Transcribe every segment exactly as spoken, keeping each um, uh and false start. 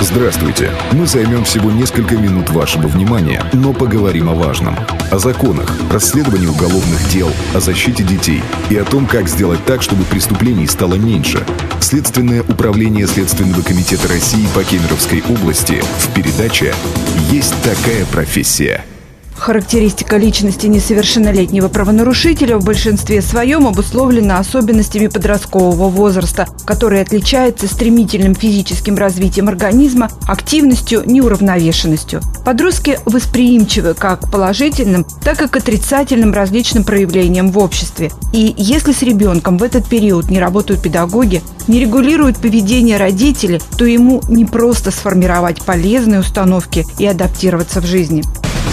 Здравствуйте! Мы займем всего несколько минут вашего внимания, но поговорим о важном. О законах, расследовании уголовных дел, о защите детей и о том, как сделать так, чтобы преступлений стало меньше. Следственное управление Следственного комитета России по Кемеровской области в передаче «Есть такая профессия». Характеристика личности несовершеннолетнего правонарушителя в большинстве своем обусловлена особенностями подросткового возраста, который отличается стремительным физическим развитием организма, активностью, неуравновешенностью. Подростки восприимчивы как к положительным, так и к отрицательным различным проявлениям в обществе. И если с ребенком в этот период не работают педагоги, не регулируют поведение родителей, то ему не просто сформировать полезные установки и адаптироваться в жизни.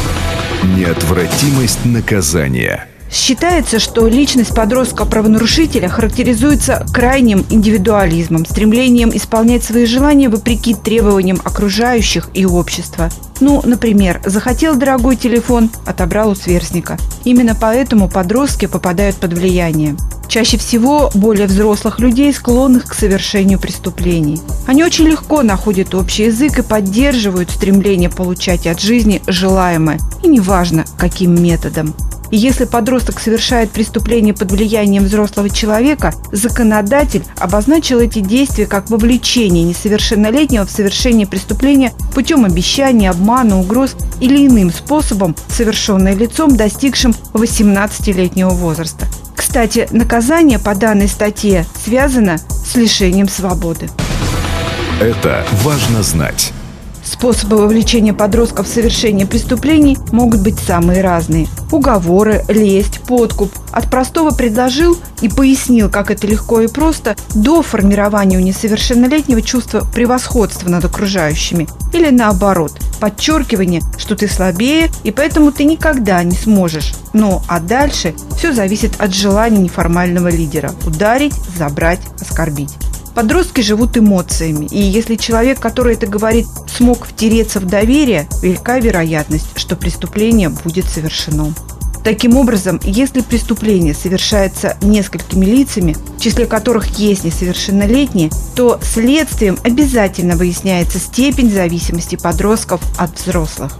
Неотвратимость наказания. Считается, что личность подростка-правонарушителя характеризуется крайним индивидуализмом, стремлением исполнять свои желания вопреки требованиям окружающих и общества. Ну, например, захотел дорогой телефон, отобрал у сверстника. Именно поэтому подростки попадают под влияние. Чаще всего более взрослых людей, склонных к совершению преступлений. Они очень легко находят общий язык и поддерживают стремление получать от жизни желаемое, и неважно, каким методом. И если подросток совершает преступление под влиянием взрослого человека, законодатель обозначил эти действия как вовлечение несовершеннолетнего в совершение преступления путем обещаний, обмана, угроз или иным способом, совершенное лицом, достигшим восемнадцатилетнего возраста. Кстати, наказание по данной статье связано с лишением свободы. Это важно знать. Способы вовлечения подростков в совершение преступлений могут быть самые разные. Уговоры, лесть, подкуп. От простого «предложил» и пояснил, как это легко и просто, до формирования у несовершеннолетнего чувства превосходства над окружающими. Или наоборот, подчеркивание, что ты слабее и поэтому ты никогда не сможешь. Ну а дальше все зависит от желания неформального лидера – ударить, забрать, оскорбить. Подростки живут эмоциями, и если человек, который это говорит, смог втереться в доверие, велика вероятность, что преступление будет совершено. Таким образом, если преступление совершается несколькими лицами, в числе которых есть несовершеннолетние, то следствием обязательно выясняется степень зависимости подростков от взрослых.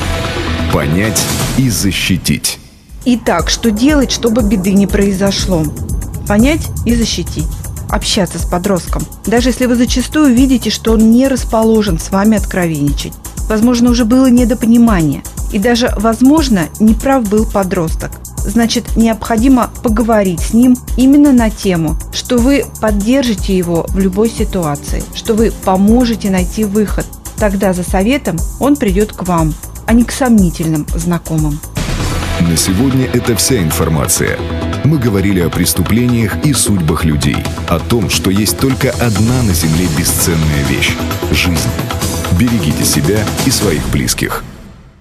Понять и защитить. Итак, что делать, чтобы беды не произошло? Понять и защитить. Общаться с подростком, даже если вы зачастую видите, что он не расположен с вами откровенничать. Возможно, уже было недопонимание. И даже, возможно, неправ был подросток. Значит, необходимо поговорить с ним именно на тему, что вы поддержите его в любой ситуации, что вы поможете найти выход. Тогда за советом он придет к вам, а не к сомнительным знакомым. На сегодня это вся информация. Мы говорили о преступлениях и судьбах людей, о том, что есть только одна на земле бесценная вещь – жизнь. Берегите себя и своих близких.